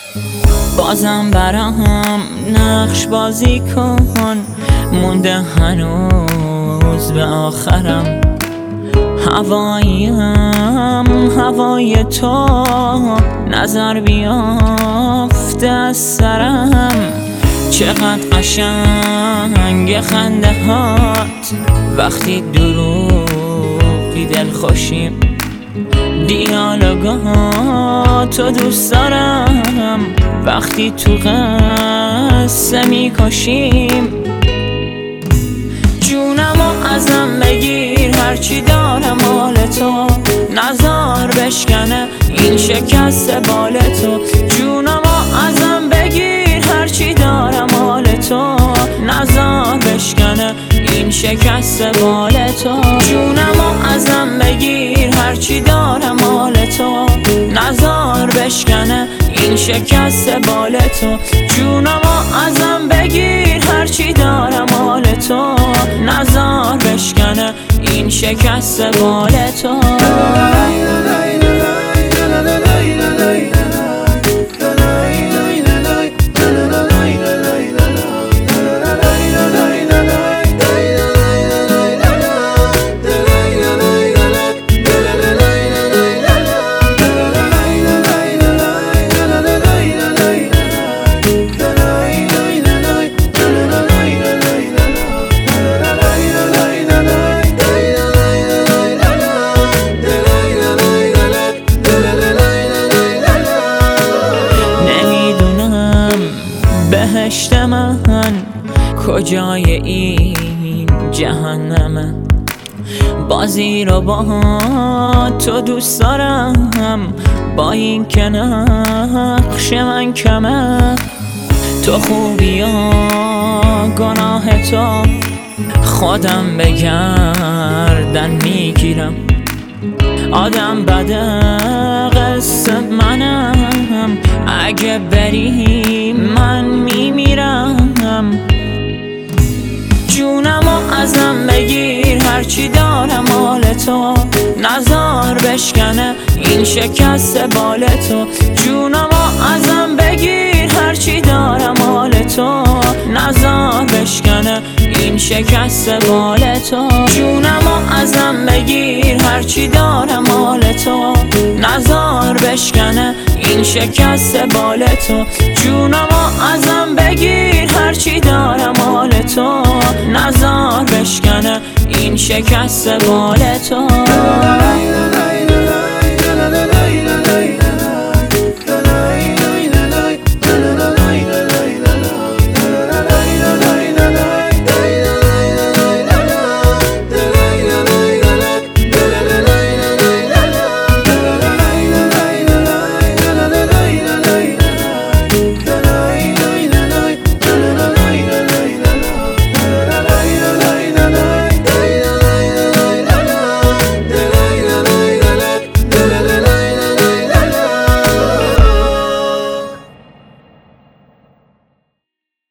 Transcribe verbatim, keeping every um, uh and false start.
بازم برام نقش بازی کن، مونده هنوز به آخرم. هواییم هوای تو، نظر بیافته از سرم. چقدر قشنگ خنده هات وقتی دروغی دل خوشیم. دیالوگاتو دوست دارم وقتی تو قصه میکشیم. جونمو ازم بگیر، هرچی دارم مال تو، نزار بشکنه این شکست بال تو. جونمو ازم بگیر، هرچی دارم مال تو، نزار بشکنه این شکست بال تو. جونمو ازم بگیر، هرچی دارم مال تو، نزار بشکنه این شکست بال تو. جونمو ازم بگیر، هرچی دارم مال تو، نزار بشکنه این شکست بال تو. بهشت من کجای این جهنمه؟ بازی رو با تو دوست دارم، با این که نقش من کمه. تو خوبی و گناه تو خودم به گردن میگیرم. آدم بده قصه منم، اگه بری من میمیرم. جونمو ازم بگیر، هرچی دارم مال تو، نزار بشکنه این شکست بال تو. جونمو ازم بگیر، هرچی دارم مال تو، نزار بشکنه این شکست بال تو. جونمو ازم بگیر، هرچی دارم مال تو، نزار بشکنه این شکست بال تو. جونمو ازم بگیر، هرچی دارم مال تو، نزار بشکنه این شکست بال تو.